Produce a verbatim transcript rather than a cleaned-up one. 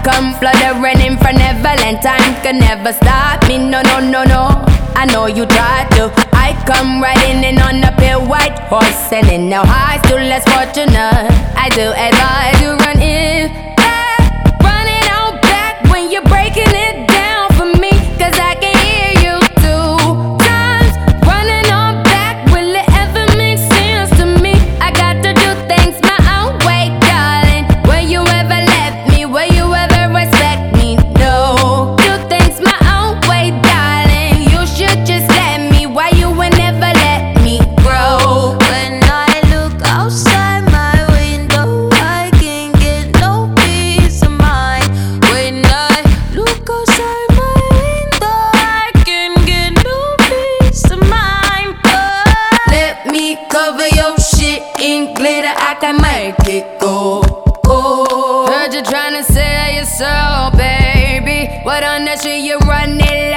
come fluttering in for Neverland. Time can never stop me, no, no, no, no. I know you try to. I come riding in on a pale white horse, selling now high, still less fortunate. I do advise you run in back, run it on back when you're breaking it down for me, cause I can hear you two times. Running on back, will it ever make sense to me? I got to do things my own way, darling. Will you ever let me? Will you ever respect me? No. Do things my own way, darling. You should just let me. Why you would never let me grow? When I look outside my window, I can't get no peace of mind. When I look outside my window, I can't get no peace of mind. Oh. Let me cover your shit in glitter, I can make it go. Oh. Heard you tryna sell your soul, baby. What on that shit you run it